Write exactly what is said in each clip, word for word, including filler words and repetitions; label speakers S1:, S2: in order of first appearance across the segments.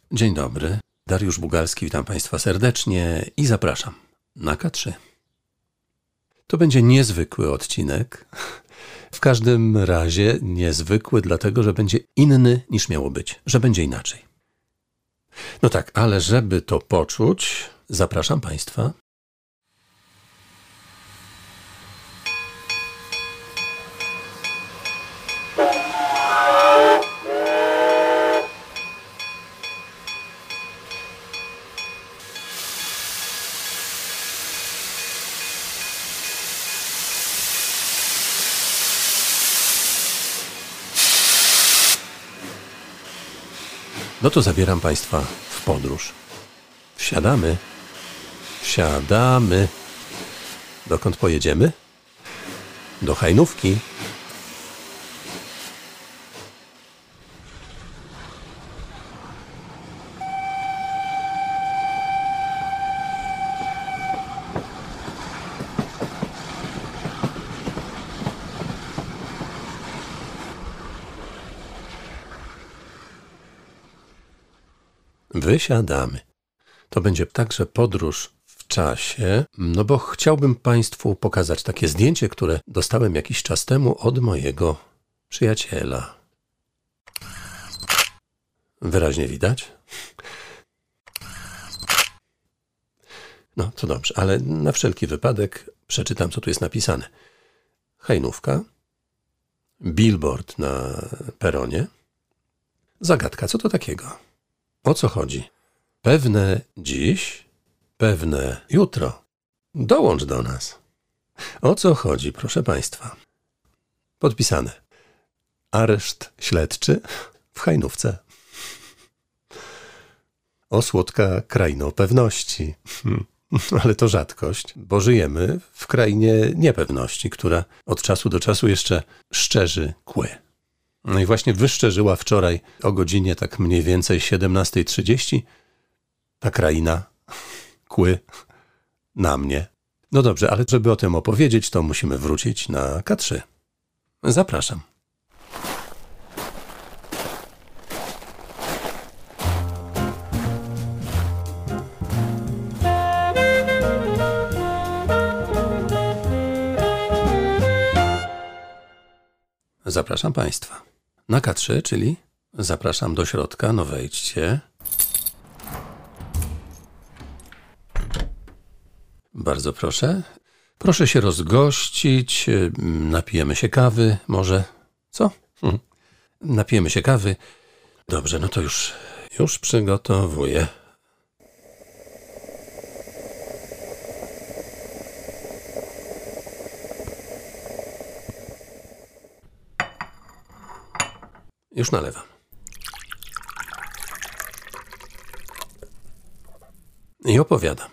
S1: Dzień dobry, Dariusz Bugalski, witam Państwa serdecznie i zapraszam na K trzy. To będzie niezwykły odcinek, w każdym razie niezwykły, dlatego że będzie inny niż miało być, że będzie inaczej. No tak, ale żeby to poczuć, zapraszam Państwa. No to zabieram Państwa w podróż. Wsiadamy. Wsiadamy. Dokąd pojedziemy? Do Hajnówki. Wysiadamy. To będzie także podróż w czasie, no bo chciałbym Państwu pokazać takie zdjęcie, które dostałem jakiś czas temu od mojego przyjaciela. Wyraźnie widać? No, to dobrze, ale na wszelki wypadek przeczytam, co tu jest napisane. Hajnówka, billboard na peronie. Zagadka, co to takiego? O co chodzi? Pewne dziś, pewne jutro. Dołącz do nas. O co chodzi, proszę Państwa? Podpisane. Areszt śledczy w Hajnówce. O słodka kraino pewności. Ale to rzadkość, bo żyjemy w krainie niepewności, która od czasu do czasu jeszcze szczerzy kły. No i właśnie wyszczerzyła wczoraj o godzinie tak mniej więcej siedemnasta trzydzieści ta kraina kły na mnie. No dobrze, ale żeby o tym opowiedzieć, to musimy wrócić na K trzy. Zapraszam. Zapraszam Państwa na K trzy, czyli zapraszam do środka, no wejdźcie. Bardzo proszę. Proszę się rozgościć, napijemy się kawy, może? Co? Hm. Napijemy się kawy. Dobrze, no to już, już przygotowuję. Już nalewam. I opowiadam.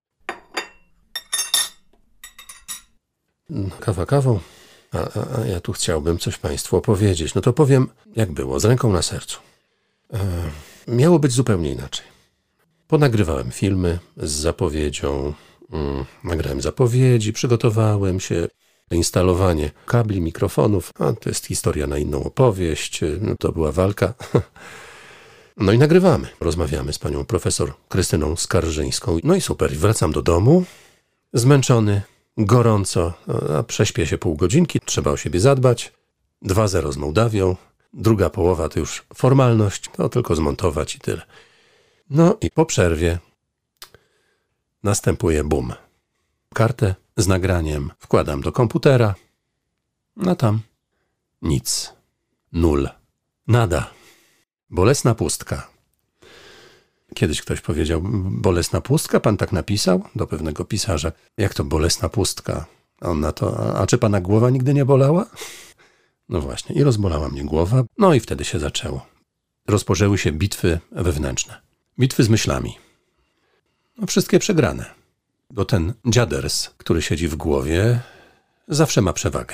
S1: Kawa kawą, a, a, a ja tu chciałbym coś Państwu opowiedzieć. No to powiem, jak było, z ręką na sercu. E, miało być zupełnie inaczej. Ponagrywałem filmy z zapowiedzią, mm, nagrałem zapowiedzi, przygotowałem się, instalowanie kabli, mikrofonów, a to jest historia na inną opowieść, no to była walka. No i nagrywamy, rozmawiamy z panią profesor Krystyną Skarżyńską. No i super, wracam do domu, zmęczony, gorąco, a prześpię się pół godzinki, trzeba o siebie zadbać. dwa zero z Mołdawią, druga połowa to już formalność, to tylko zmontować i tyle. No i po przerwie następuje boom. Kartę z nagraniem wkładam do komputera, a tam nic, nul, nada, bolesna pustka. Kiedyś ktoś powiedział, bolesna pustka? Pan tak napisał? Do pewnego pisarza. Jak to bolesna pustka? A on na to, a, a czy pana głowa nigdy nie bolała? No właśnie, i rozbolała mnie głowa. No i wtedy się zaczęło. Rozpoczęły się bitwy wewnętrzne. Bitwy z myślami. No wszystkie przegrane. Bo ten dziaders, który siedzi w głowie, zawsze ma przewagę.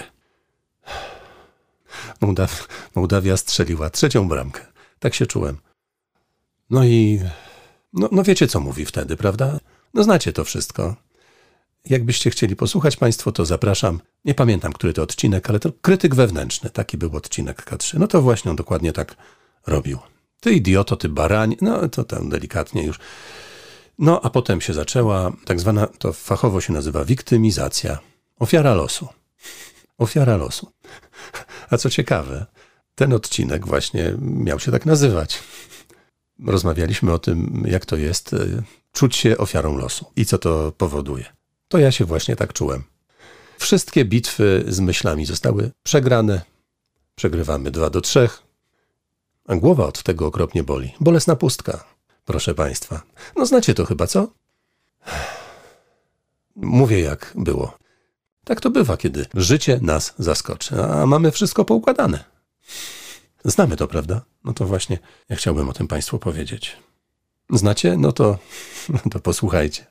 S1: Mołdaw- Mołdawia strzeliła trzecią bramkę. Tak się czułem. No i no, no wiecie, co mówi wtedy, prawda? No znacie to wszystko. Jakbyście chcieli posłuchać Państwo, to zapraszam. Nie pamiętam, który to odcinek, ale to krytyk wewnętrzny. Taki był odcinek K trzy. No to właśnie on dokładnie tak robił. ty idioto, ty baranie, no to tam delikatnie już. No a potem się zaczęła tak zwana, to fachowo się nazywa wiktymizacja. Ofiara losu. Ofiara losu. A co ciekawe, ten odcinek właśnie miał się tak nazywać. Rozmawialiśmy o tym, jak to jest czuć się ofiarą losu i co to powoduje. To ja się właśnie tak czułem. Wszystkie bitwy z myślami zostały przegrane. Przegrywamy dwa do trzech. A głowa od tego okropnie boli. Bolesna pustka, proszę państwa. No znacie to chyba, co? Mówię, jak było. Tak to bywa, kiedy życie nas zaskoczy, a mamy wszystko poukładane. Znamy to, prawda? No to właśnie ja chciałbym o tym państwu powiedzieć. Znacie? No to, to posłuchajcie.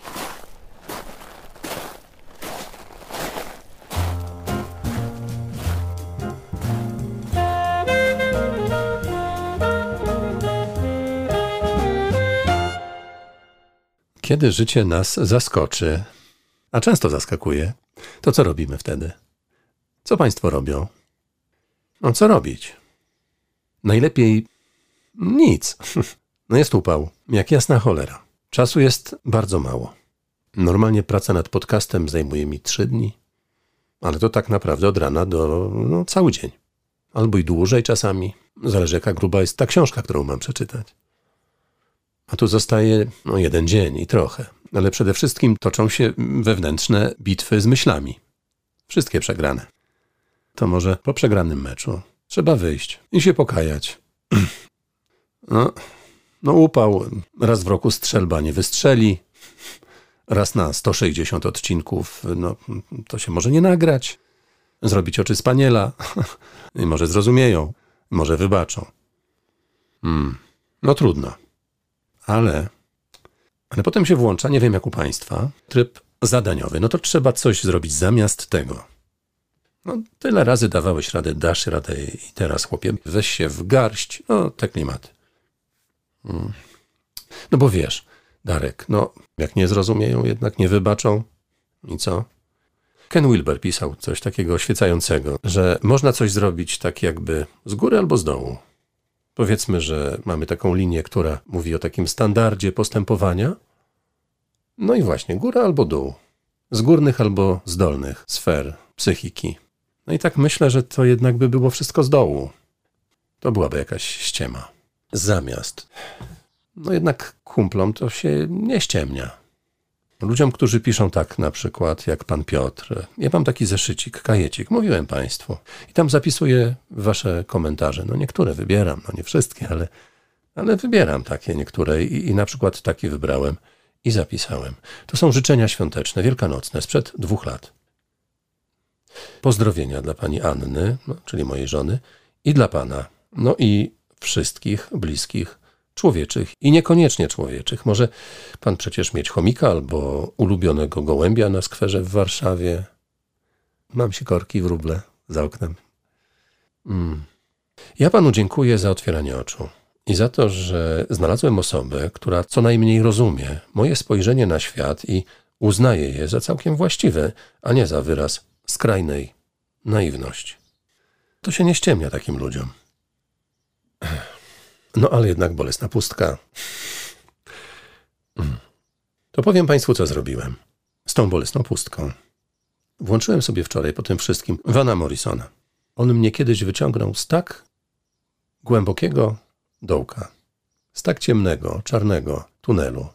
S1: Kiedy życie nas zaskoczy, a często zaskakuje, to co robimy wtedy? Co państwo robią? No co robić? Najlepiej nic. No jest upał, jak jasna cholera. Czasu jest bardzo mało. Normalnie praca nad podcastem zajmuje mi trzy dni, ale to tak naprawdę od rana do no, cały dzień. Albo i dłużej czasami. Zależy, jaka gruba jest ta książka, którą mam przeczytać. A tu zostaje no, jeden dzień i trochę. Ale przede wszystkim toczą się wewnętrzne bitwy z myślami. Wszystkie przegrane. To może po przegranym meczu trzeba wyjść i się pokajać. No, no upał. Raz w roku strzelba nie wystrzeli. Raz na sto sześćdziesiąt odcinków no, to się może nie nagrać. Zrobić oczy spaniela. I może zrozumieją. Może wybaczą. Hmm. No trudno. Ale, ale potem się włącza, nie wiem jak u państwa, tryb zadaniowy. No to trzeba coś zrobić zamiast tego. No tyle razy dawałeś radę, dasz radę i teraz chłopie, weź się w garść. No te klimaty. Hmm. No bo wiesz, Darek, no jak nie zrozumieją, jednak nie wybaczą. I co? Ken Wilber pisał coś takiego oświecającego, że można coś zrobić tak jakby z góry albo z dołu. Powiedzmy, że mamy taką linię, która mówi o takim standardzie postępowania. No i właśnie, góra albo dół. Z górnych albo z dolnych sfer psychiki. No i tak myślę, że to jednak by było wszystko z dołu. To byłaby jakaś ściema. Zamiast. No jednak kumplom to się nie ściemnia. Ludziom, którzy piszą tak na przykład jak pan Piotr. Ja mam taki zeszycik, kajecik, mówiłem państwu. I tam zapisuję wasze komentarze. No niektóre wybieram, no nie wszystkie, ale, ale wybieram takie niektóre i, i na przykład taki wybrałem i zapisałem. To są życzenia świąteczne, wielkanocne, sprzed dwóch lat. Pozdrowienia dla pani Anny, no, czyli mojej żony, i dla pana. No i wszystkich bliskich człowieczych i niekoniecznie człowieczych. Może pan przecież mieć chomika albo ulubionego gołębia na skwerze w Warszawie. Mam sikorki, wróble za oknem. Mm. Ja panu dziękuję za otwieranie oczu i za to, że znalazłem osobę, która co najmniej rozumie moje spojrzenie na świat i uznaje je za całkiem właściwe, a nie za wyraz skrajnej naiwności. To się nie ściemnia takim ludziom. No ale jednak bolesna pustka. To powiem państwu, co zrobiłem z tą bolesną pustką. Włączyłem sobie wczoraj po tym wszystkim Vana Morrisona. On mnie kiedyś wyciągnął z tak głębokiego dołka, z tak ciemnego, czarnego tunelu,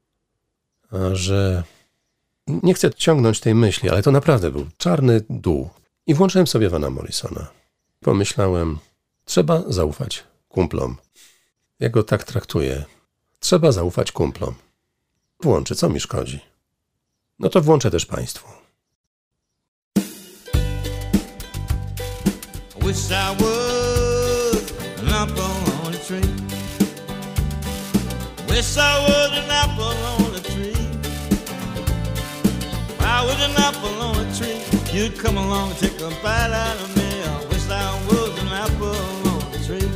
S1: że nie chcę ciągnąć tej myśli, ale to naprawdę był czarny dół. I włączyłem sobie Vana Morrisona. Pomyślałem, trzeba zaufać kumplom. Ja go tak traktuję. Trzeba zaufać kumplom. Włączę, co mi szkodzi. No to włączę też państwu. Wish I was an apple on a tree. Wish I was an apple on a tree. If I was an apple on a tree, you'd come along and take a bite out of me. I wish I was an apple on a tree.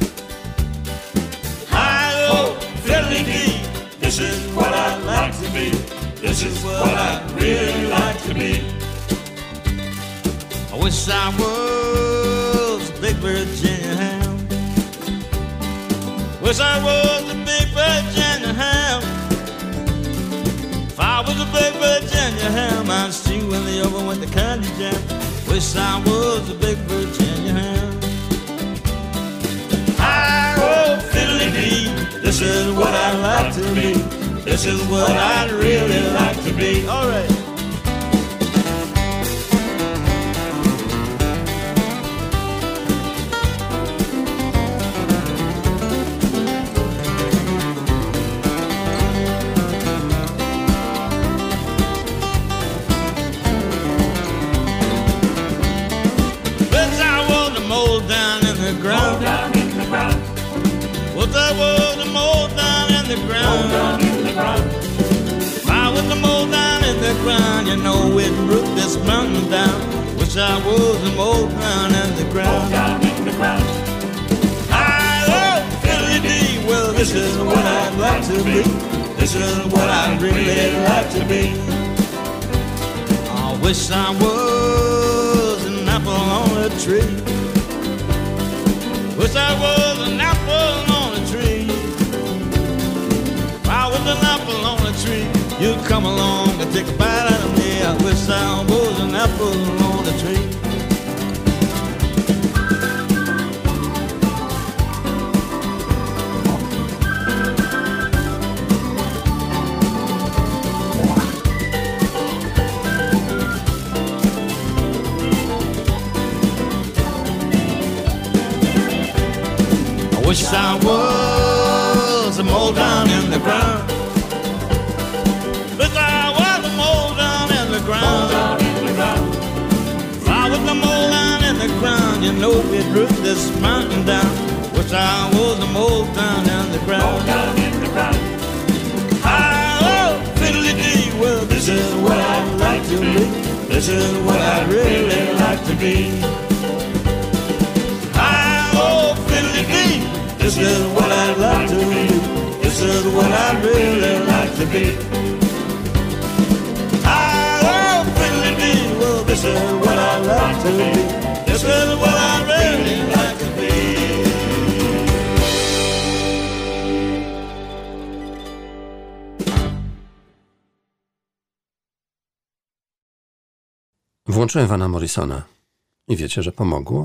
S1: This is what I like to be. This is what I really like to be. I wish I was a big Virginia ham.
S2: Wish I was a big Virginia ham. If I was a big Virginia ham, I'd stew in the oven with the candy jam. Wish I was a big Virginia ham. Oh, fiddly-dee, this is what I'd like to be. This is what I'd really like to be. All right. Wish I was a mole down in the ground. Wish I was a mole down in the ground. If I was a mole down in the ground, you know we'd root this mountain down. Wish I was a mole down in the ground. I oh, fiddly-dee, well this is what I'd like to be. This is what I'd really like to be. I wish I was an apple on a tree. Wish I was an apple on a tree. If I was an apple on a tree, you'd come along and take a bite out of me. I wish I was an apple on a tree. Wish I was a mole down in the ground. Wish I was a mole down in the ground. If I was a mole down in the ground, you know we'd root this mountain down. Wish I was a mole down in the ground. Oh, fiddly-dee, well this is what I'd like to be. This is what I'd really like to be. Oh, fiddly-dee, this is what I'd like to be. This is what I'd really like to be. Oh, fiddly-dee, well, this is what I'd like to be. This is what I'd really like to be.
S1: Włączyłem Vana Morrisona i wiecie, że pomogło?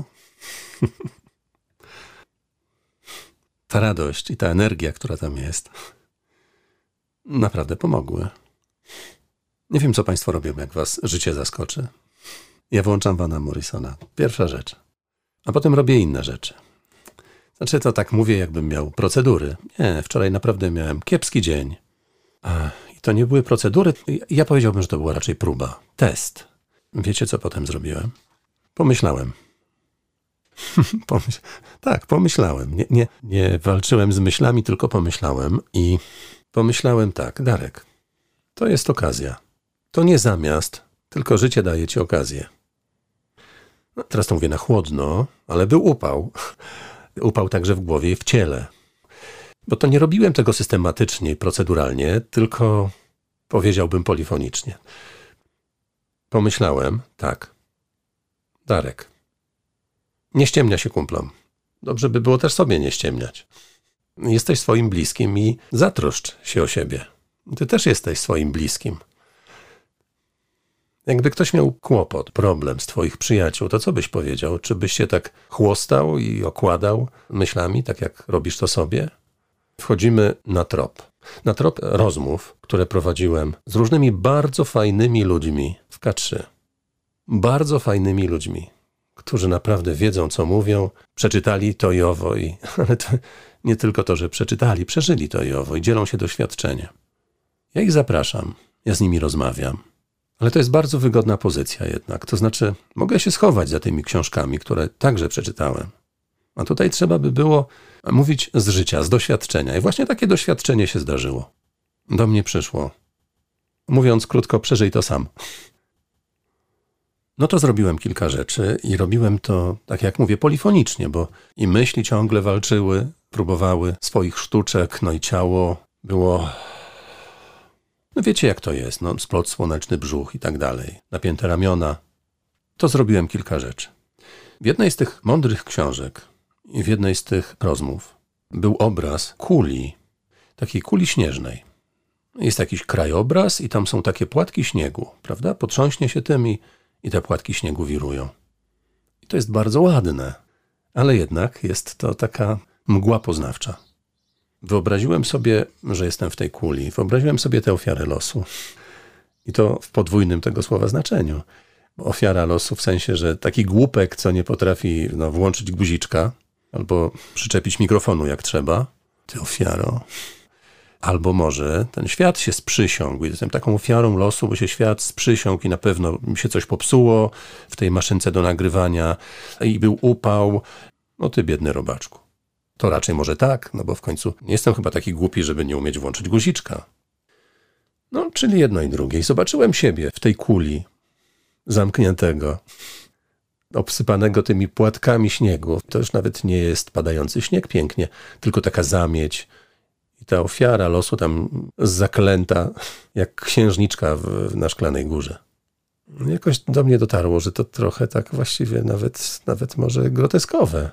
S1: Ta radość i ta energia, która tam jest, naprawdę pomogły. Nie wiem, co państwo robią, jak was życie zaskoczy. Ja włączam Vana Morrisona. Pierwsza rzecz. A potem robię inne rzeczy. Znaczy, to tak mówię, jakbym miał procedury. Nie, wczoraj naprawdę miałem kiepski dzień. A, i to nie były procedury. Ja powiedziałbym, że to była raczej próba. Test. Wiecie, co potem zrobiłem? Pomyślałem. Pomyśl... Tak, pomyślałem. Nie, nie, nie walczyłem z myślami, tylko pomyślałem i pomyślałem tak, Darek, to jest okazja. To nie zamiast, tylko życie daje ci okazję. No, teraz to mówię na chłodno, ale był upał. Upał także w głowie i w ciele. Bo to nie robiłem tego systematycznie i proceduralnie, tylko powiedziałbym polifonicznie. Pomyślałem, tak, Darek, nie ściemnia się kumplom. Dobrze by było też sobie nie ściemniać. Jesteś swoim bliskim i zatroszcz się o siebie. Ty też jesteś swoim bliskim. Jakby ktoś miał kłopot, problem z twoich przyjaciół, to co byś powiedział? Czy byś się tak chłostał i okładał myślami, tak jak robisz to sobie? Wchodzimy na trop. Na trop rozmów, które prowadziłem z różnymi bardzo fajnymi ludźmi w K trzy. Bardzo fajnymi ludźmi, którzy naprawdę wiedzą, co mówią, przeczytali to i owo, i, ale to nie tylko to, że przeczytali, przeżyli to i owo i dzielą się doświadczeniem. Ja ich zapraszam, ja z nimi rozmawiam, ale to jest bardzo wygodna pozycja jednak, to znaczy mogę się schować za tymi książkami, które także przeczytałem. A tutaj trzeba by było mówić z życia, z doświadczenia i właśnie takie doświadczenie się zdarzyło. Do mnie przyszło. Mówiąc krótko, przeżyj to sam. No to zrobiłem kilka rzeczy i robiłem to, tak jak mówię, polifonicznie, bo i myśli ciągle walczyły, próbowały swoich sztuczek, no i ciało było... No wiecie, jak to jest, no splot słoneczny brzuch i tak dalej, napięte ramiona. To zrobiłem kilka rzeczy. W jednej z tych mądrych książek i w jednej z tych rozmów był obraz kuli, takiej kuli śnieżnej. Jest jakiś krajobraz i tam są takie płatki śniegu, prawda? Potrząśnie się tym i, i te płatki śniegu wirują. I to jest bardzo ładne, ale jednak jest to taka mgła poznawcza. Wyobraziłem sobie, że jestem w tej kuli. Wyobraziłem sobie tę ofiarę losu. I to w podwójnym tego słowa znaczeniu. Ofiara losu w sensie, że taki głupek, co nie potrafi no, włączyć guziczka albo przyczepić mikrofonu jak trzeba. Ty ofiaro. Albo może ten świat się sprzysiągł. Jestem taką ofiarą losu, bo się świat sprzysiągł i na pewno mi się coś popsuło w tej maszynce do nagrywania i był upał. No ty biedny robaczku. To raczej może tak, no bo w końcu nie jestem chyba taki głupi, żeby nie umieć włączyć guziczka. No, czyli jedno i drugie. I zobaczyłem siebie w tej kuli zamkniętego, obsypanego tymi płatkami śniegu. To już nawet nie jest padający śnieg pięknie, tylko taka zamieć. I ta ofiara losu tam zaklęta, jak księżniczka w, na Szklanej Górze. Jakoś do mnie dotarło, że to trochę tak właściwie nawet, nawet może groteskowe.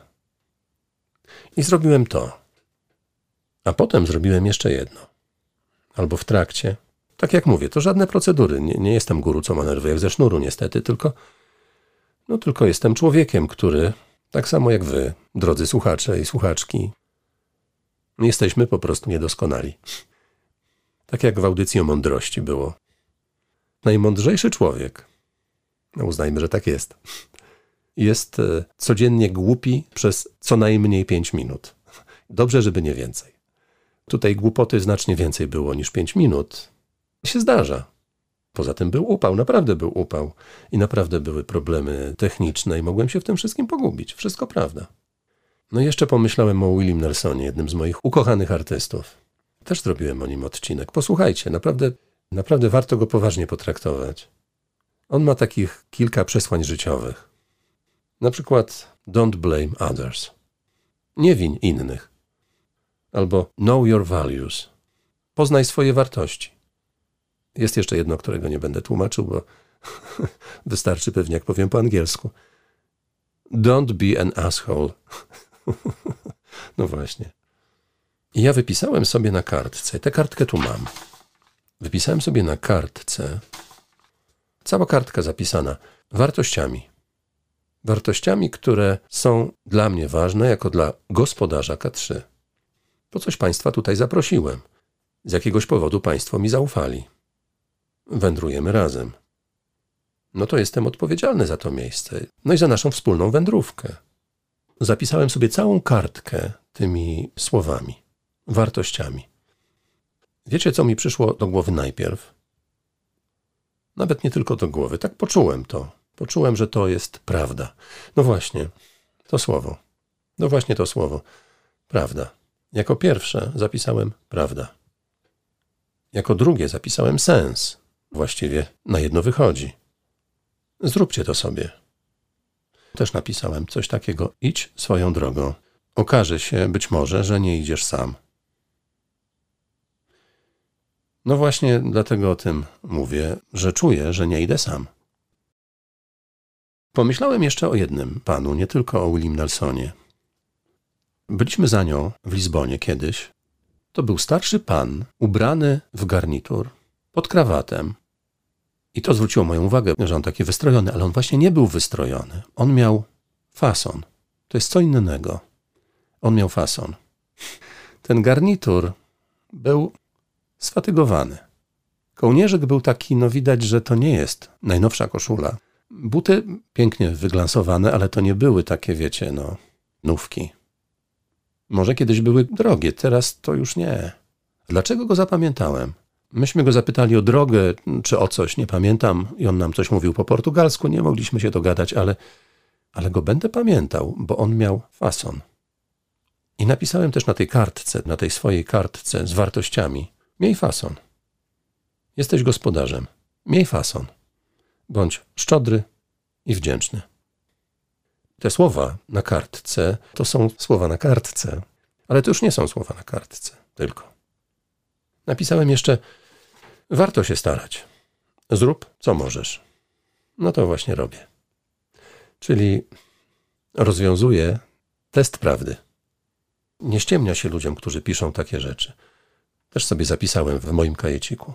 S1: I zrobiłem to. A potem zrobiłem jeszcze jedno. Albo w trakcie. Tak jak mówię, to żadne procedury. Nie, nie jestem guru, co ma nerwy jak ze sznuru niestety, tylko, no, tylko jestem człowiekiem, który, tak samo jak wy, drodzy słuchacze i słuchaczki, jesteśmy po prostu niedoskonali. Tak jak w audycji o mądrości było. Najmądrzejszy człowiek, no uznajmy, że tak jest, jest codziennie głupi przez co najmniej pięć minut. Dobrze, żeby nie więcej. Tutaj głupoty znacznie więcej było niż pięć minut. Się zdarza. Poza tym był upał, naprawdę był upał. I naprawdę były problemy techniczne i mogłem się w tym wszystkim pogubić. Wszystko prawda. No i jeszcze pomyślałem o Willie Nelsonie, jednym z moich ukochanych artystów. Też zrobiłem o nim odcinek. Posłuchajcie, naprawdę, naprawdę warto go poważnie potraktować. On ma takich kilka przesłań życiowych. Na przykład don't blame others. Nie win innych. Albo know your values. Poznaj swoje wartości. Jest jeszcze jedno, którego nie będę tłumaczył, bo wystarczy pewnie, jak powiem po angielsku. Don't be an asshole. No właśnie. I ja wypisałem sobie na kartce, tę kartkę tu mam. Wypisałem sobie na kartce, cała kartka zapisana wartościami. Wartościami, które są dla mnie ważne, jako dla gospodarza K trzy. Po coś państwa tutaj zaprosiłem. Z jakiegoś powodu państwo mi zaufali. Wędrujemy razem. No to jestem odpowiedzialny za to miejsce. No i za naszą wspólną wędrówkę. Zapisałem sobie całą kartkę tymi słowami, wartościami. Wiecie, co mi przyszło do głowy najpierw? Nawet nie tylko do głowy, tak poczułem to. Poczułem, że to jest prawda. No właśnie, to słowo. No właśnie to słowo. Prawda. Jako pierwsze zapisałem prawda. Jako drugie zapisałem sens. Właściwie na jedno wychodzi. Zróbcie to sobie. Też napisałem coś takiego. Idź swoją drogą. Okaże się być może, że nie idziesz sam. No właśnie dlatego o tym mówię, że czuję, że nie idę sam. Pomyślałem jeszcze o jednym panu, nie tylko o Willim Nelsonie. Byliśmy za nią w Lizbonie kiedyś. To był starszy pan, ubrany w garnitur, pod krawatem. I to zwróciło moją uwagę, że on taki wystrojony, ale on właśnie nie był wystrojony. On miał fason. To jest co innego. On miał fason. Ten garnitur był sfatygowany. Kołnierzyk był taki, no widać, że to nie jest najnowsza koszula. Buty pięknie wyglansowane, ale to nie były takie, wiecie, no, nówki. Może kiedyś były drogie, teraz to już nie. Dlaczego go zapamiętałem? Myśmy go zapytali o drogę, czy o coś, nie pamiętam, i on nam coś mówił po portugalsku, nie mogliśmy się dogadać, ale, ale go będę pamiętał, bo on miał fason. I napisałem też na tej kartce, na tej swojej kartce z wartościami, miej fason. Jesteś gospodarzem, miej fason. Bądź szczodry i wdzięczny. Te słowa na kartce to są słowa na kartce, ale to już nie są słowa na kartce, tylko. Napisałem jeszcze, warto się starać. Zrób, co możesz. No to właśnie robię. Czyli rozwiązuję test prawdy. Nie ściemnia się ludziom, którzy piszą takie rzeczy. Też sobie zapisałem w moim kajeciku.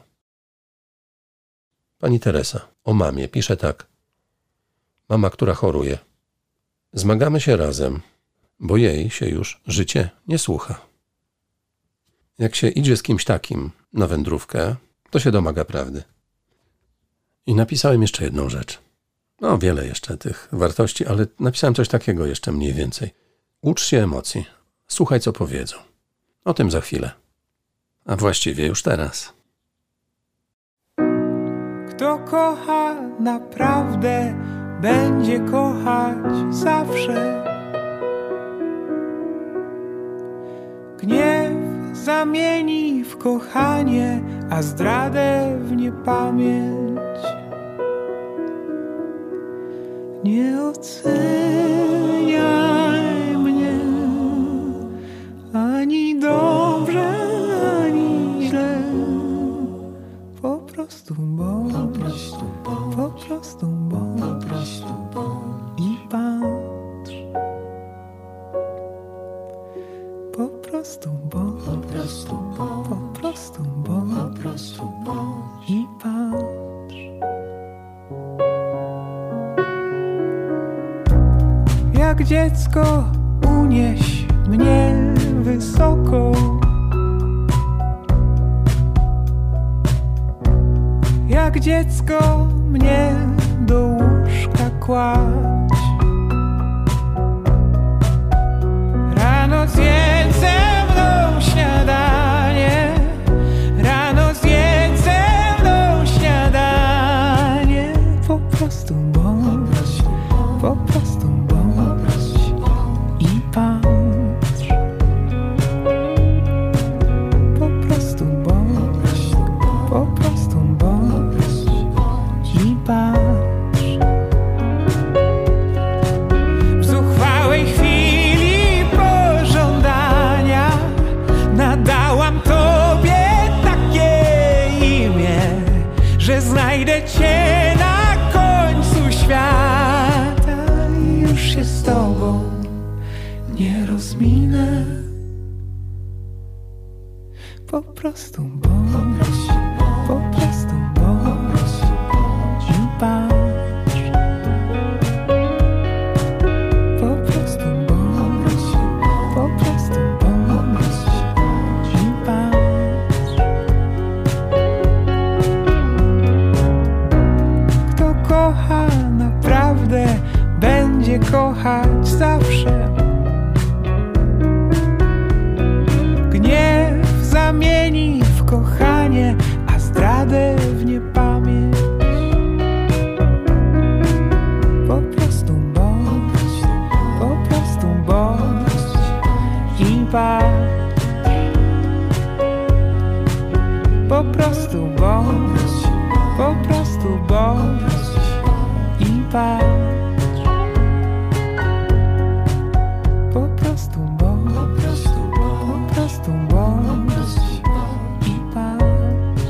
S1: Pani Teresa o mamie pisze tak. Mama, która choruje. Zmagamy się razem, bo jej się już życie nie słucha. Jak się idzie z kimś takim na wędrówkę, to się domaga prawdy. I napisałem jeszcze jedną rzecz. No, wiele jeszcze tych wartości, ale napisałem coś takiego jeszcze mniej więcej. Ucz się emocji. Słuchaj, co powiedzą. O tym za chwilę. A właściwie już teraz.
S3: Kto kocha naprawdę, będzie kochać zawsze. Gniew zamieni w kochanie, a zdradę w niepamięć. Nie oceniaj mnie ani dobrze, ani źle. Po prostu bądź, po prostu bądź, po prostu bądź, po prostu bądź i patrz. Po prostu bądź, po prostu bądź, po prostu bądź, po prostu bądź i patrz. Jak dziecko unieś mnie wysoko. Jak dziecko mnie do łóżka kładź. Rano zjedz ze mną śniadanie. Rano zjedz ze mną śniadanie. Po prostu bądź, po prostu bądź i patrz. Po prostu bądź, po prostu bądź i patrz. W zuchwałej chwili pożądania nadałam Tobie takie imię, że znajdę Cię na końcu świata i już się z Tobą nie rozminę. Po prostu bądź, po prostu bądź i patrz. Po prostu bądź, po prostu bądź i patrz. Kto kocha naprawdę, będzie kochać zawsze. Gniew zamieni w kochanie, a zdradę w niepamięć. Po prostu bądź, po prostu bądź i patrz. Po prostu bądź, po prostu bądź i patrz. Po prostu bądź, po prostu bądź i patrz.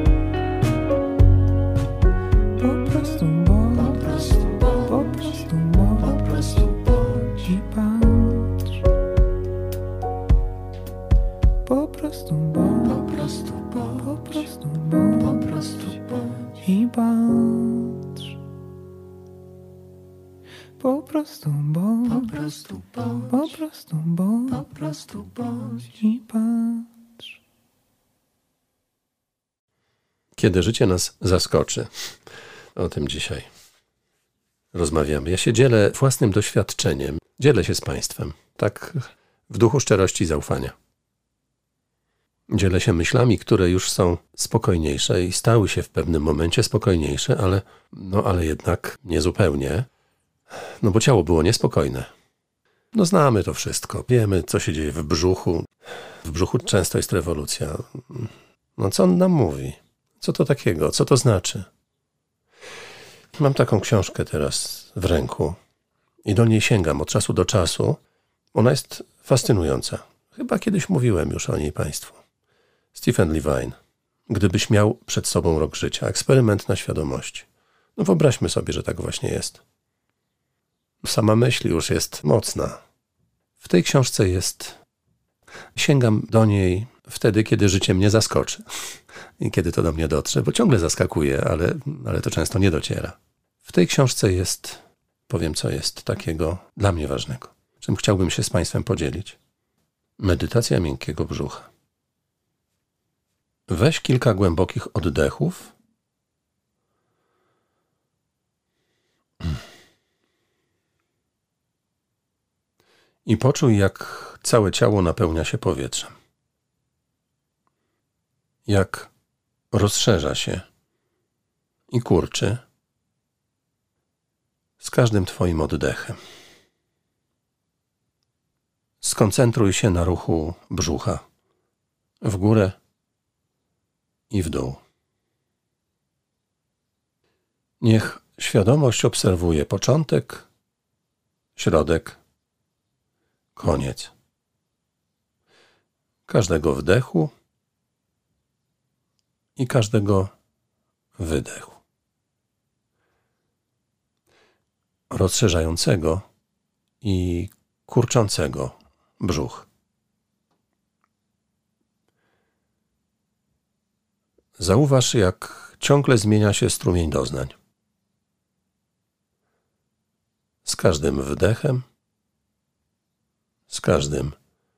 S3: Po prostu bądź, po prostu bądź i patrz. Po prostu bądź, po prostu bądź i patrz. Po prostu bądź, po prostu bądź, po prostu bądź, po prostu bądź i patrz.
S1: Kiedy życie nas zaskoczy. O tym dzisiaj rozmawiamy. Ja się dzielę własnym doświadczeniem. Dzielę się z Państwem. Tak w duchu szczerości i zaufania. Dzielę się myślami, które już są spokojniejsze i stały się w pewnym momencie spokojniejsze, ale, no, ale jednak niezupełnie. No bo ciało było niespokojne. No znamy to wszystko. Wiemy, co się dzieje w brzuchu. W brzuchu często jest rewolucja. No co on nam mówi? Co to takiego? Co to znaczy? Mam taką książkę teraz w ręku i do niej sięgam od czasu do czasu. Ona jest fascynująca. Chyba kiedyś mówiłem już o niej Państwu. Stephen Levine. Gdybyś miał przed sobą rok życia. Eksperyment na świadomości. No wyobraźmy sobie, że tak właśnie jest. Sama myśl już jest mocna. W tej książce jest Sięgam do niej wtedy, kiedy życie mnie zaskoczy i kiedy to do mnie dotrze, bo ciągle zaskakuje, ale, ale to często nie dociera. W tej książce jest, powiem co jest takiego dla mnie ważnego, czym chciałbym się z Państwem podzielić. Medytacja miękkiego brzucha. Weź kilka głębokich oddechów i poczuj, jak całe ciało napełnia się powietrzem. Jak rozszerza się i kurczy z każdym Twoim oddechem. Skoncentruj się na ruchu brzucha w górę i w dół. Niech świadomość obserwuje początek, środek, koniec każdego wdechu i każdego wydechu, rozszerzającego i kurczącego brzuch. Zauważ, jak ciągle zmienia się strumień doznań. Z każdym wdechem, z każdym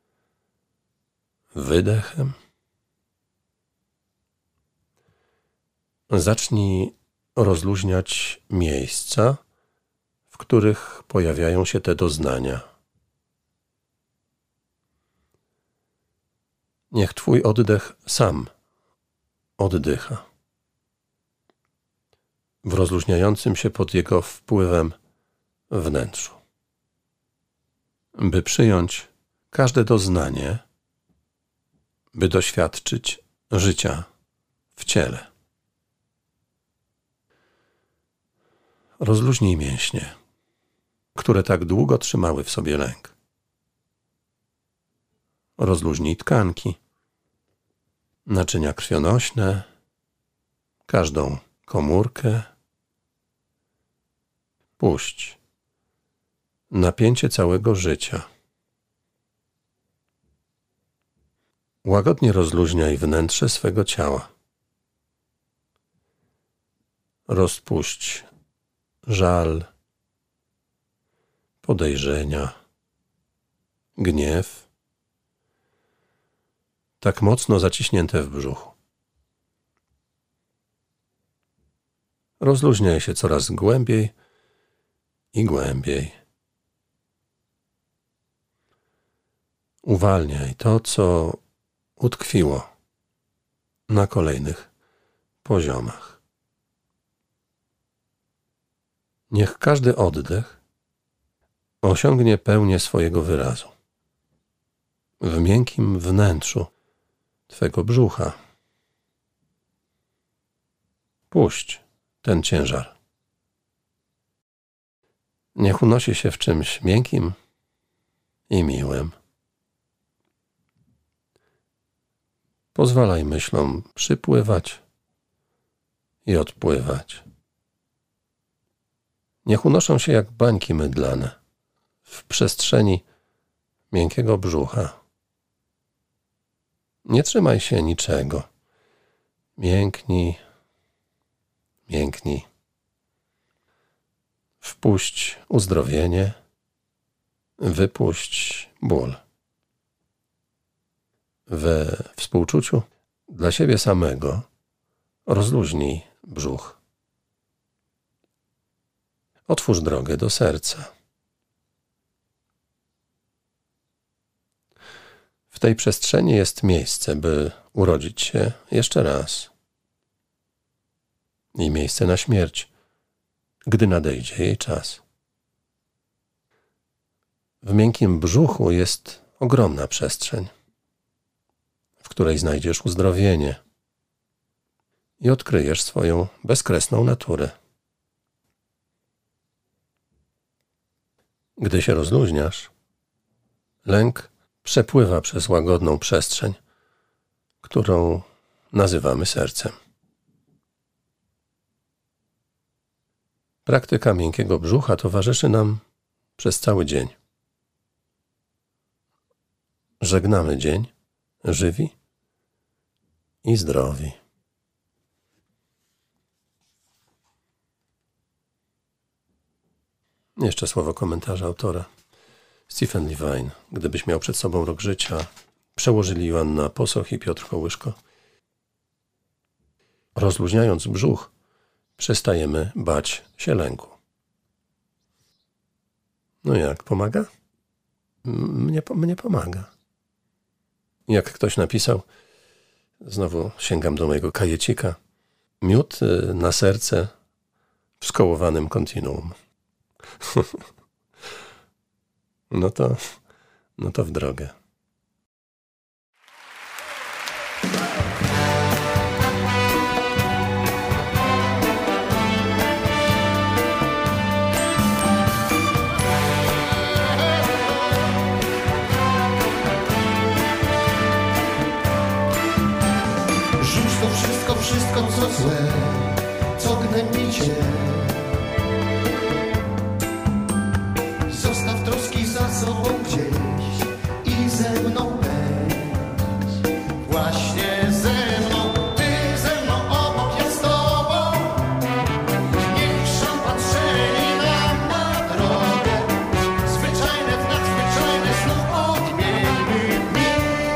S1: wydechem. Zacznij rozluźniać miejsca, w których pojawiają się te doznania. Niech Twój oddech sam oddycha, w rozluźniającym się pod jego wpływem wnętrzu, by przyjąć każde doznanie, by doświadczyć życia w ciele. Rozluźnij mięśnie, które tak długo trzymały w sobie lęk. Rozluźnij tkanki, naczynia krwionośne, każdą komórkę. Puść napięcie całego życia. Łagodnie rozluźniaj wnętrze swego ciała. Rozpuść żal, podejrzenia, gniew, tak mocno zaciśnięte w brzuchu. Rozluźniaj się coraz głębiej i głębiej. Uwalniaj to, co utkwiło na kolejnych poziomach. Niech każdy oddech osiągnie pełnię swojego wyrazu w miękkim wnętrzu Twego brzucha. Puść ten ciężar. Niech unosi się w czymś miękkim i miłym. Pozwalaj myślom przypływać i odpływać. Niech unoszą się jak bańki mydlane w przestrzeni miękkiego brzucha. Nie trzymaj się niczego. Mięknij, mięknij. Wpuść uzdrowienie, wypuść ból. We współczuciu dla siebie samego rozluźnij brzuch. Otwórz drogę do serca. W tej przestrzeni jest miejsce, by urodzić się jeszcze raz. I miejsce na śmierć, gdy nadejdzie jej czas. W miękkim brzuchu jest ogromna przestrzeń, w której znajdziesz uzdrowienie i odkryjesz swoją bezkresną naturę. Gdy się rozluźniasz, lęk przepływa przez łagodną przestrzeń, którą nazywamy sercem. Praktyka miękkiego brzucha towarzyszy nam przez cały dzień. żegnamy dzień, żywi i zdrowi. Jeszcze słowo komentarza autora. Stephen Levine. Gdybyś miał przed sobą rok życia, przełożyli Joanna Posoch i Piotr Hołyszko. Rozluźniając brzuch, przestajemy bać się lęku. No jak, pomaga? Mnie, mnie pomaga. Jak ktoś napisał, znowu sięgam do mojego kajecika, miód na serce w skołowanym kontinuum. No to, no to w drogę.
S4: Rzuć to wszystko, wszystko co złe, co gnębi cię. Zostaw troski za sobą gdzieś i ze mną będź. Właśnie ze mną, ty ze mną, obok ja z tobą. Niech szampan strzeli nam na drogę. Zwyczajne w nadzwyczajne znów odmienimy dni.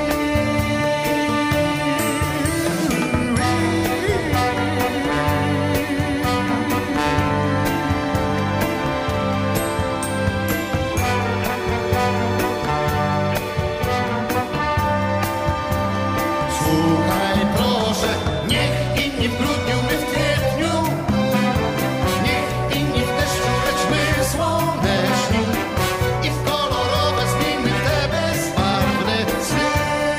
S4: Słuchaj proszę, niech inni w grudniu, my w kwietniu. Niech inni w deszczu, lecz my słoneczni. I w kolorowe zmieńmy te bezbarwne sny.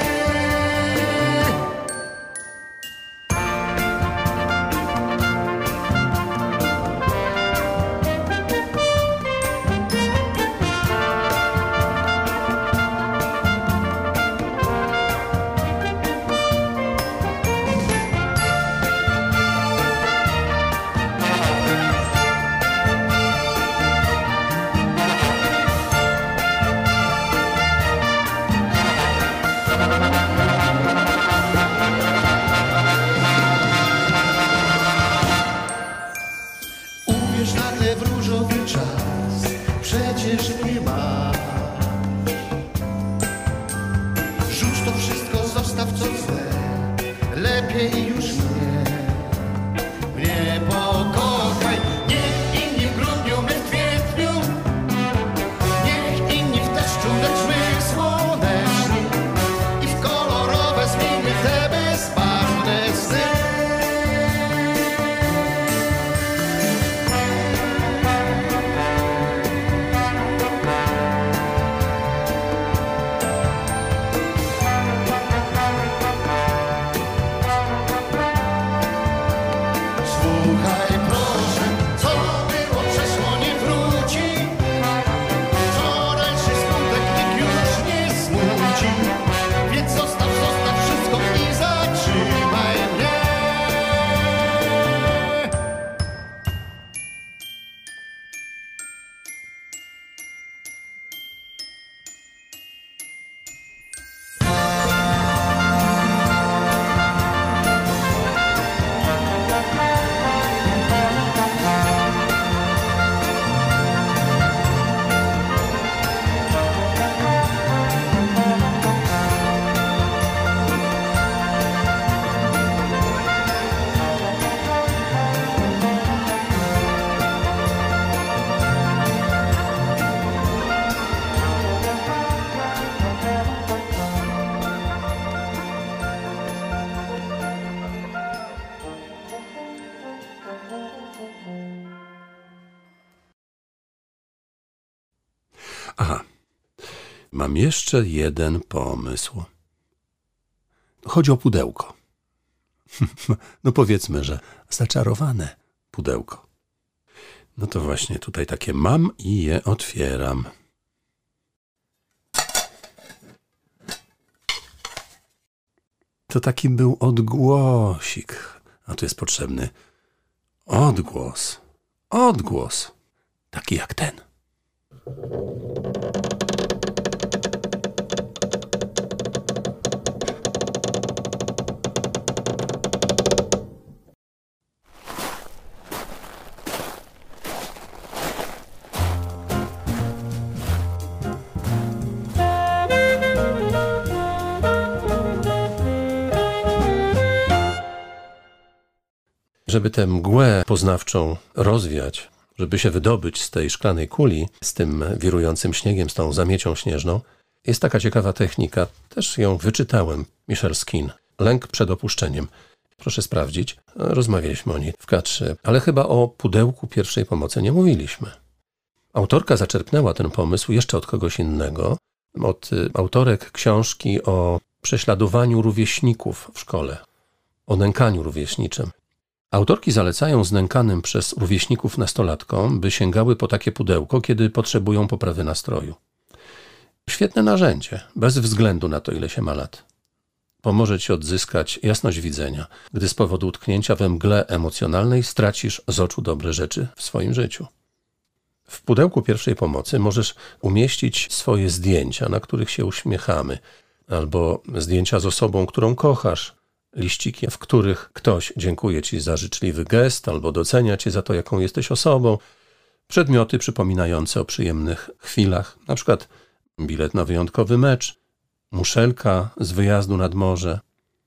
S4: Uwierz nagle w różowy czas, przecież nie ma. Rzuć to wszystko, zostaw co złe, lepiej już mnie. Mnie pokochaj, niech inni w grudniu, my w kwietniu. Niech inni w deszczu, lecz my słoneczni. I w kolorowe zmieńmy te bezbarwne sny. Słuchaj proszę, co było przeszło nie wróci. Wczorajszy skutek nikt już nie smuci. Więc zostaw, zostaw wszystko i zatrzymaj mnie.
S1: Aha, mam jeszcze jeden pomysł. Chodzi o pudełko. No powiedzmy, że zaczarowane pudełko. No to właśnie tutaj takie mam i je otwieram. To taki był odgłosik, a tu jest potrzebny odgłos. Odgłos, taki jak ten. Żeby tę mgłę poznawczą rozwiać, żeby się wydobyć z tej szklanej kuli, z tym wirującym śniegiem, z tą zamiecią śnieżną, jest taka ciekawa technika, też ją wyczytałem, Michelle Skin, lęk przed opuszczeniem. Proszę sprawdzić, rozmawialiśmy o niej w K trzy, ale chyba o pudełku pierwszej pomocy nie mówiliśmy. Autorka zaczerpnęła ten pomysł jeszcze od kogoś innego, od autorek książki o prześladowaniu rówieśników w szkole, o nękaniu rówieśniczym. Autorki zalecają znękanym przez rówieśników nastolatkom, by sięgały po takie pudełko, kiedy potrzebują poprawy nastroju. Świetne narzędzie, bez względu na to, ile się ma lat. Pomoże ci odzyskać jasność widzenia, gdy z powodu utknięcia we mgle emocjonalnej stracisz z oczu dobre rzeczy w swoim życiu. W pudełku pierwszej pomocy możesz umieścić swoje zdjęcia, na których się uśmiechamy, albo zdjęcia z osobą, którą kochasz, liściki, w których ktoś dziękuje ci za życzliwy gest albo docenia cię za to, jaką jesteś osobą, przedmioty przypominające o przyjemnych chwilach, na przykład bilet na wyjątkowy mecz, muszelka z wyjazdu nad morze.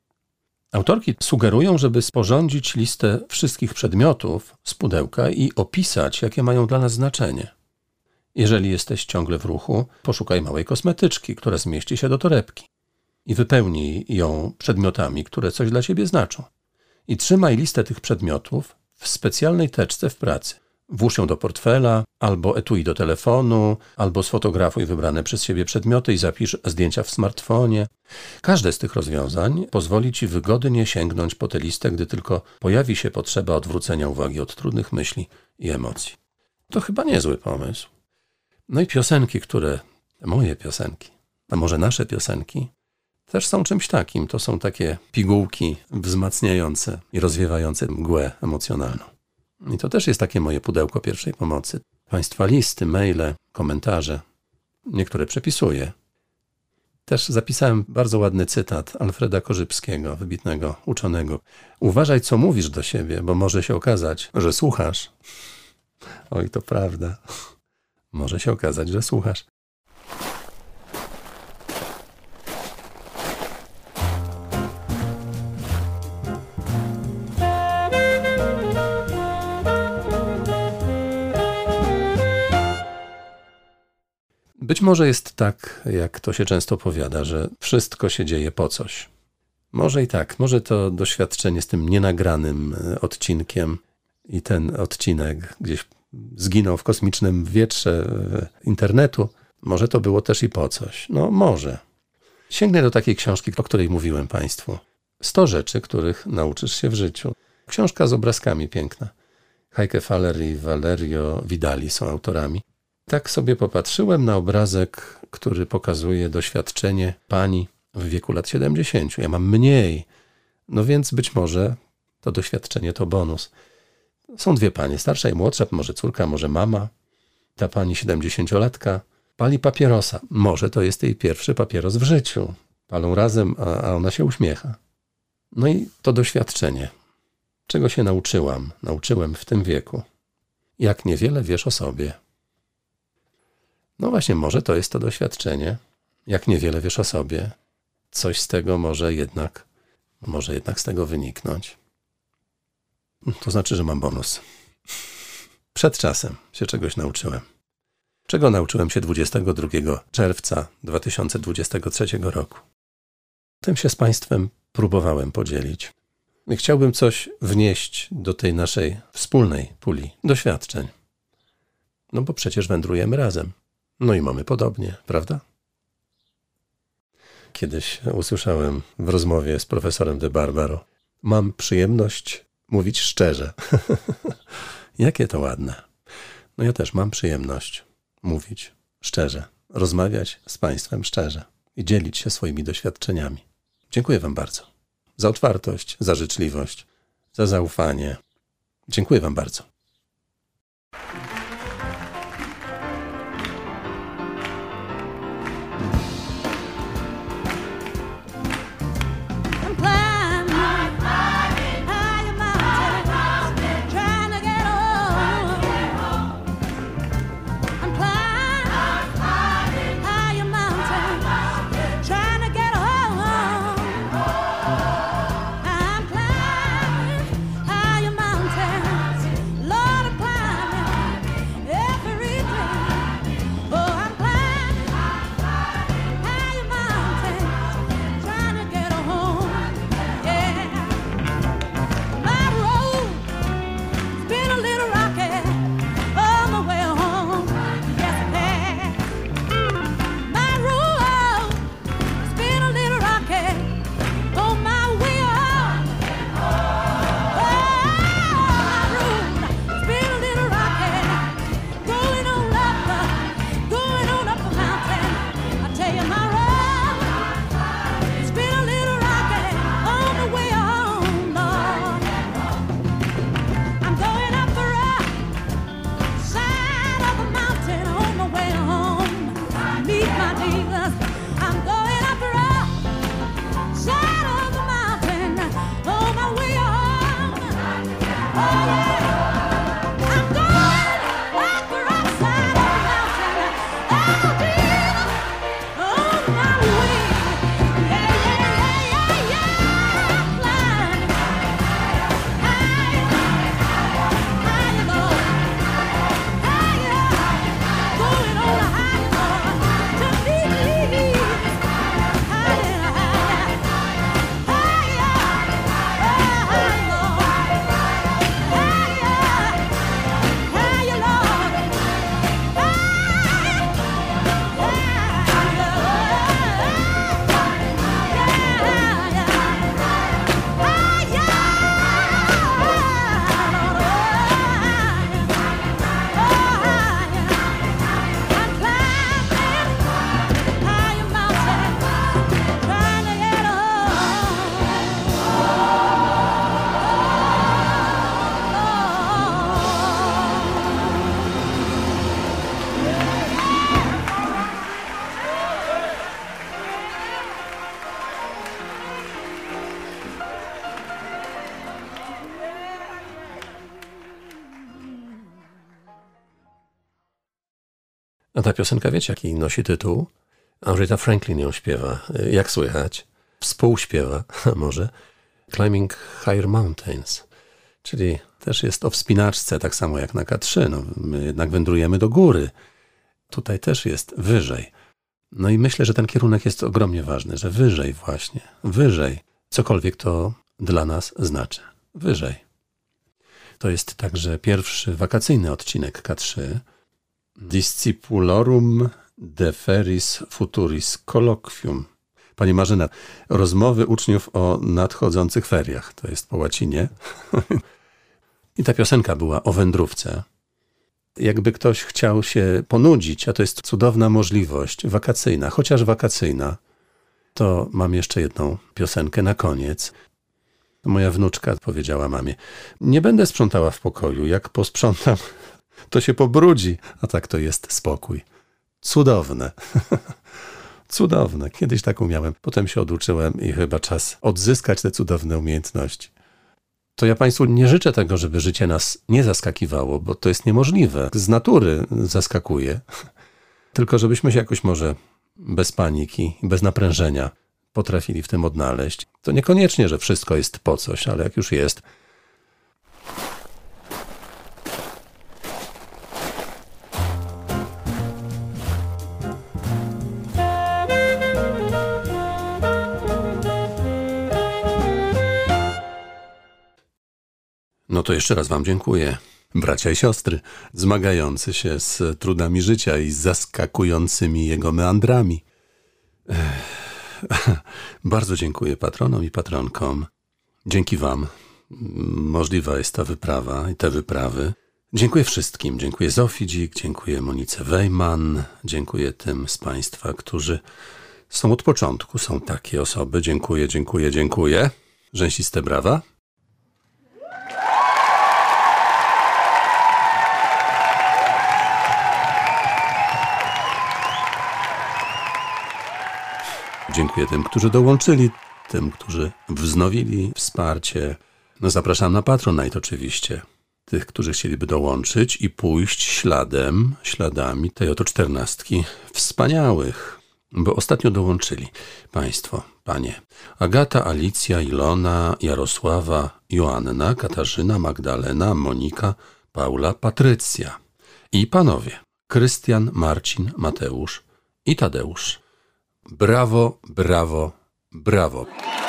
S1: Autorki sugerują, żeby sporządzić listę wszystkich przedmiotów z pudełka i opisać, jakie mają dla nas znaczenie. Jeżeli jesteś ciągle w ruchu, poszukaj małej kosmetyczki, która zmieści się do torebki i wypełnij ją przedmiotami, które coś dla ciebie znaczą. I trzymaj listę tych przedmiotów w specjalnej teczce w pracy. Włóż ją do portfela, albo etui do telefonu, albo sfotografuj wybrane przez siebie przedmioty i zapisz zdjęcia w smartfonie. Każde z tych rozwiązań pozwoli ci wygodnie sięgnąć po tę listę, gdy tylko pojawi się potrzeba odwrócenia uwagi od trudnych myśli i emocji. To chyba niezły pomysł. No i piosenki, które, moje piosenki, a może nasze piosenki, też są czymś takim. To są takie pigułki wzmacniające i rozwiewające mgłę emocjonalną. I to też jest takie moje pudełko pierwszej pomocy. Państwa listy, maile, komentarze. Niektóre przepisuję. Też zapisałem bardzo ładny cytat Alfreda Korzybskiego, wybitnego uczonego. Uważaj, co mówisz do siebie, bo może się okazać, że słuchasz. Oj, to prawda. Może się okazać, że słuchasz. Być może jest tak, jak to się często powiada, że wszystko się dzieje po coś. Może i tak, może to doświadczenie z tym nienagranym odcinkiem i ten odcinek gdzieś zginął w kosmicznym wietrze internetu, może to było też i po coś. No może. Sięgnę do takiej książki, o której mówiłem Państwu. sto rzeczy, których nauczysz się w życiu. Książka z obrazkami piękna. Heike Faller i Valerio Vidali są autorami. Tak sobie popatrzyłem na obrazek, który pokazuje doświadczenie pani w wieku lat siedemdziesięciu. Ja mam mniej, no więc być może to doświadczenie to bonus. Są dwie panie, starsza i młodsza, może córka, może mama. Ta pani siedemdziesięciolatka pali papierosa. Może to jest jej pierwszy papieros w życiu. Palą razem, a, a ona się uśmiecha. No i to doświadczenie. Czego się nauczyłam? Nauczyłem w tym wieku. Jak niewiele wiesz o sobie. No właśnie, może to jest to doświadczenie. Jak niewiele wiesz o sobie, coś z tego może jednak, może jednak z tego wyniknąć. To znaczy, że mam bonus. Przed czasem się czegoś nauczyłem. Czego nauczyłem się dwudziestego drugiego czerwca dwa tysiące dwudziestego trzeciego roku? Tym się z Państwem próbowałem podzielić. I chciałbym coś wnieść do tej naszej wspólnej puli doświadczeń. No bo przecież wędrujemy razem. No i mamy podobnie, prawda? Kiedyś usłyszałem w rozmowie z profesorem de Barbaro: mam przyjemność mówić szczerze. Jakie to ładne. No ja też mam przyjemność mówić szczerze, rozmawiać z Państwem szczerze i dzielić się swoimi doświadczeniami. Dziękuję Wam bardzo za otwartość, za życzliwość, za zaufanie. Dziękuję Wam bardzo.
S5: Higher mountain.
S1: A ta piosenka, wiecie, jaki nosi tytuł? Aretha Franklin ją śpiewa. Jak słychać? Współśpiewa, a może? Climbing Higher Mountains. Czyli też jest o wspinaczce, tak samo jak na K trzy. No, my jednak wędrujemy do góry. Tutaj też jest wyżej. No i myślę, że ten kierunek jest ogromnie ważny, że wyżej właśnie, wyżej. Cokolwiek to dla nas znaczy. Wyżej. To jest także pierwszy wakacyjny odcinek K trzy. Discipulorum deferis futuris colloquium. Pani Marzena, rozmowy uczniów o nadchodzących feriach. To jest po łacinie. I ta piosenka była o wędrówce. Jakby ktoś chciał się ponudzić, a to jest cudowna możliwość, wakacyjna, chociaż wakacyjna, to mam jeszcze jedną piosenkę na koniec. Moja wnuczka powiedziała mamie, nie będę sprzątała w pokoju, jak posprzątam, to się pobrudzi, a tak to jest spokój. Cudowne. Cudowne. Kiedyś tak umiałem, potem się oduczyłem i chyba czas odzyskać te cudowne umiejętności. To ja Państwu nie życzę tego, żeby życie nas nie zaskakiwało, bo to jest niemożliwe. Z natury zaskakuje. Tylko żebyśmy się jakoś może bez paniki, bez naprężenia potrafili w tym odnaleźć. To niekoniecznie, że wszystko jest po coś, ale jak już jest. No to jeszcze raz Wam dziękuję. Bracia i siostry, zmagający się z trudami życia i zaskakującymi jego meandrami. Ech. Bardzo dziękuję patronom i patronkom. Dzięki Wam możliwa jest ta wyprawa i te wyprawy. Dziękuję wszystkim. Dziękuję Zofii Dzik, dziękuję Monice Wejman, dziękuję tym z Państwa, którzy są od początku, są takie osoby. Dziękuję, dziękuję, dziękuję. Rzęsiste brawa. Dziękuję tym, którzy dołączyli, tym, którzy wznowili wsparcie. No zapraszam na Patronite oczywiście. Tych, którzy chcieliby dołączyć i pójść śladem, śladami tej oto czternastki wspaniałych. Bo ostatnio dołączyli Państwo, Panie. Agata, Alicja, Ilona, Jarosława, Joanna, Katarzyna, Magdalena, Monika, Paula, Patrycja. I Panowie. Krystian, Marcin, Mateusz i Tadeusz. Brawo, brawo, brawo.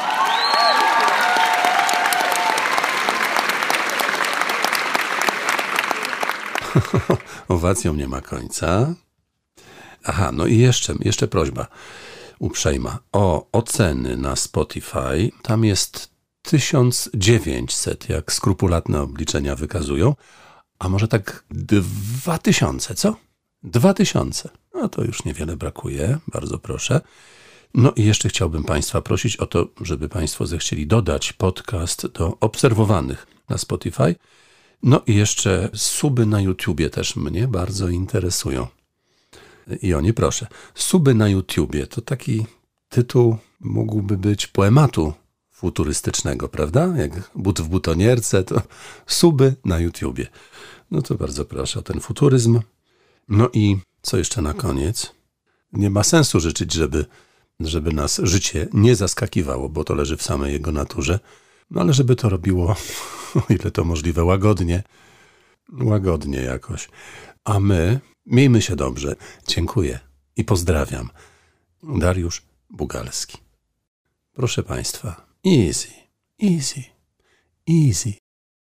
S1: Owacją nie ma końca. Aha, no i jeszcze, jeszcze prośba uprzejma o oceny na Spotify. Tam jest tysiąc dziewięćset, jak skrupulatne obliczenia wykazują. A może tak dwa tysiące, co? Dwa tysiące. No to już niewiele brakuje, bardzo proszę. No i jeszcze chciałbym Państwa prosić o to, żeby Państwo zechcieli dodać podcast do obserwowanych na Spotify. No i jeszcze suby na YouTubie też mnie bardzo interesują. I o nie proszę. Suby na YouTubie to taki tytuł mógłby być poematu futurystycznego, prawda? Jak but w butonierce, to suby na YouTubie. No to bardzo proszę o ten futuryzm. No i co jeszcze na koniec? Nie ma sensu życzyć, żeby, żeby nas życie nie zaskakiwało, bo to leży w samej jego naturze. No ale żeby to robiło, o ile to możliwe, łagodnie. Łagodnie jakoś. A my miejmy się dobrze. Dziękuję i pozdrawiam. Dariusz Bugalski. Proszę Państwa, easy, easy, easy.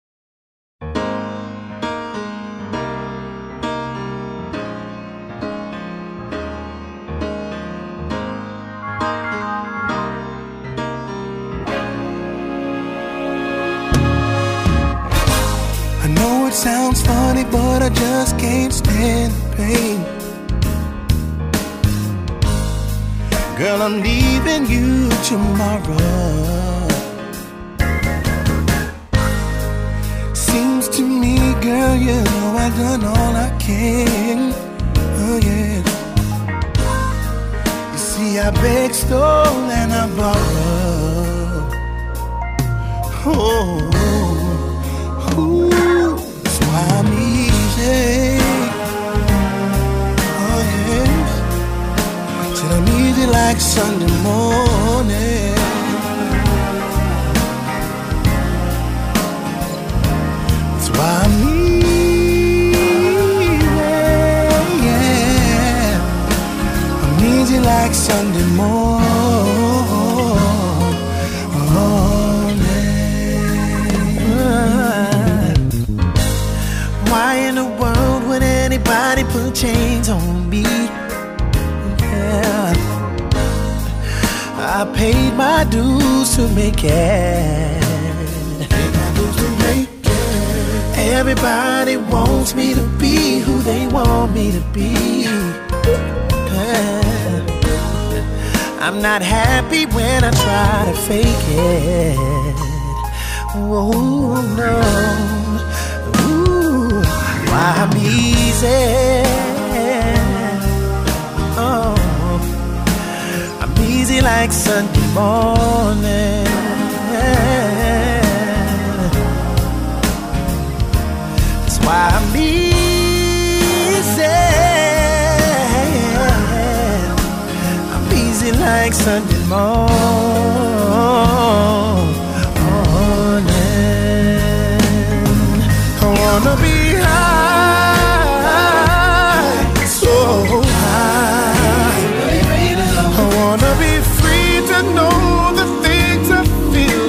S3: It sounds funny, but I just can't stand the pain. Girl, I'm leaving you tomorrow. Seems to me, girl, you know I've done all I can. Oh yeah. You see, I begged, stole, and I borrowed. Oh, ooh. I'm easy. Oh, yeah. Sunday morning. That's why I'm easy, yeah. I'm easy like Sunday morning. Why in the world would anybody put chains on me? Yeah. I paid my dues to make it. Paid my dues to make it. Everybody wants me to be who they want me to be. Yeah. I'm not happy when I try to fake it. Oh no. Ooh, why I'm easy. Oh, I'm easy like Sunday morning. That's why I'm easy. I'm easy like Sunday morning. I wanna be high, so high. I wanna be free to know the things I feel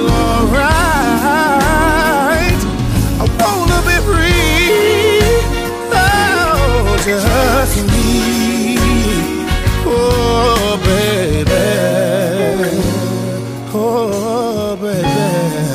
S3: alright. I wanna be free, oh, just me. Oh baby, oh baby.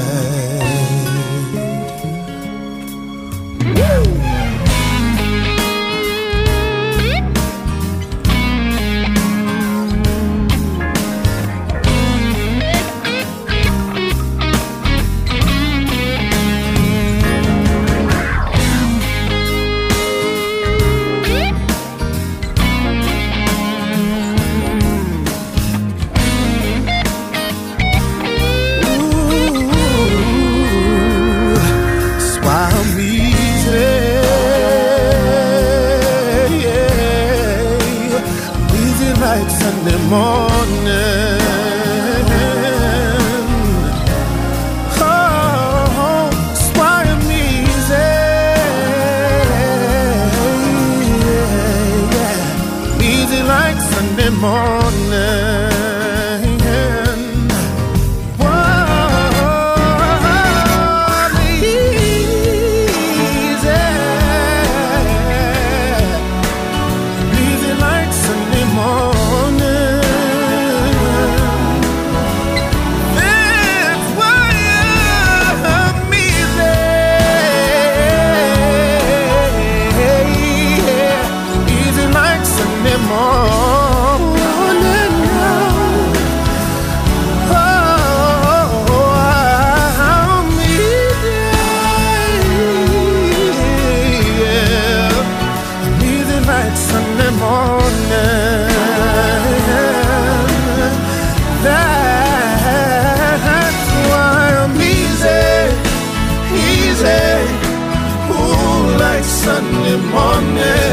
S3: Sunday morning. Oh, that's why I'm easy. Yeah. Easy like Sunday morning. Sunday morning, that's why I'm easy, easy, ooh, like Sunday morning.